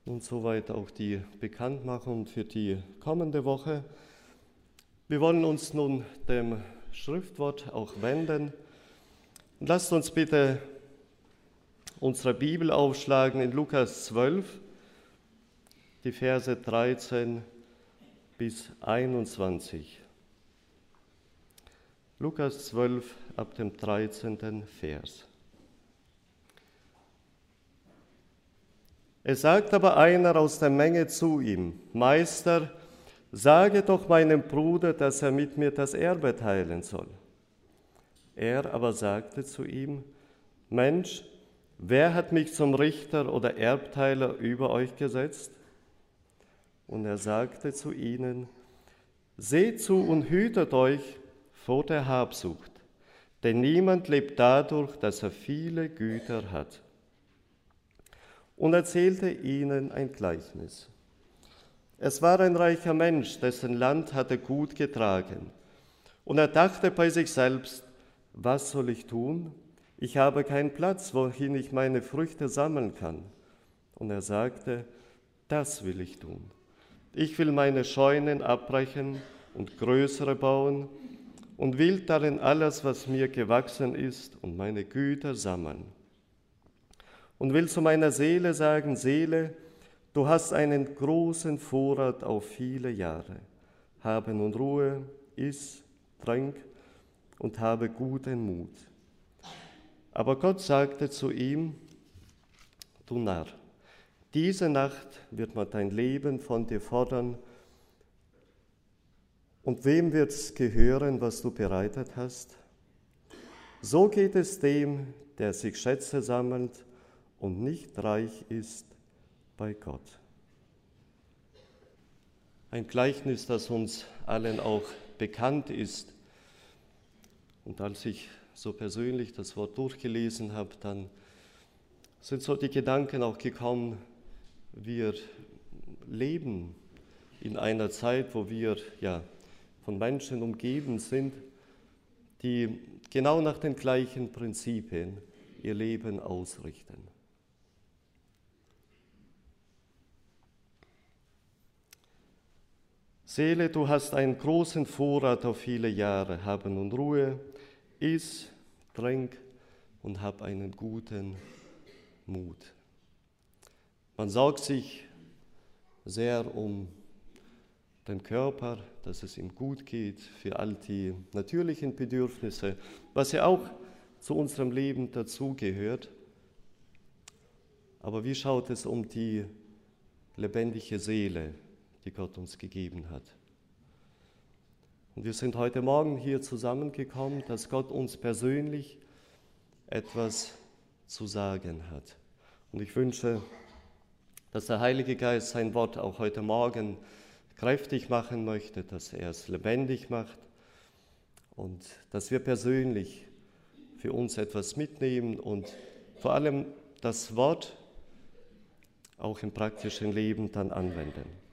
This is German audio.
Und soweit auch die Bekanntmachung für die kommende Woche. Wir wollen uns nun dem Schriftwort auch wenden. Und lasst uns bitte unsere Bibel aufschlagen in Lukas 12, die Verse 13 bis 21. Lukas 12 ab dem 13. Vers. Es sagt aber einer aus der Menge zu ihm: Meister, sage doch meinem Bruder, dass er mit mir das Erbe teilen soll. Er aber sagte zu ihm: Mensch, wer hat mich zum Richter oder Erbteiler über euch gesetzt? Und er sagte zu ihnen: Seht zu und hütet euch vor der Habsucht, denn niemand lebt dadurch, dass er viele Güter hat. Und erzählte ihnen ein Gleichnis. Es war ein reicher Mensch, dessen Land hatte gut getragen. Und er dachte bei sich selbst: Was soll ich tun? Ich habe keinen Platz, wohin ich meine Früchte sammeln kann. Und er sagte: Das will ich tun. Ich will meine Scheunen abbrechen und größere bauen und will darin alles, was mir gewachsen ist, und meine Güter sammeln. Und will zu meiner Seele sagen: Seele, du hast einen großen Vorrat auf viele Jahre. Habe nun Ruhe, iss, trink und habe guten Mut. Aber Gott sagte zu ihm: Du Narr, diese Nacht wird man dein Leben von dir fordern. Und wem wird's gehören, was du bereitet hast? So geht es dem, der sich Schätze sammelt und nicht reich ist bei Gott. Ein Gleichnis, das uns allen auch bekannt ist. Und als ich so persönlich das Wort durchgelesen habe, dann sind so die Gedanken auch gekommen: Wir leben in einer Zeit, wo wir von Menschen umgeben sind, die genau nach den gleichen Prinzipien ihr Leben ausrichten. Seele, du hast einen großen Vorrat auf viele Jahre. Habe nun Ruhe, iss, trink und hab einen guten Mut. Man sorgt sich sehr um den Körper, dass es ihm gut geht, für all die natürlichen Bedürfnisse, was ja auch zu unserem Leben dazugehört. Aber wie schaut es um die lebendige Seele, die Gott uns gegeben hat? Und wir sind heute Morgen hier zusammengekommen, dass Gott uns persönlich etwas zu sagen hat. Und ich wünsche, dass der Heilige Geist sein Wort auch heute Morgen kräftig machen möchte, dass er es lebendig macht und dass wir persönlich für uns etwas mitnehmen und vor allem das Wort auch im praktischen Leben dann anwenden.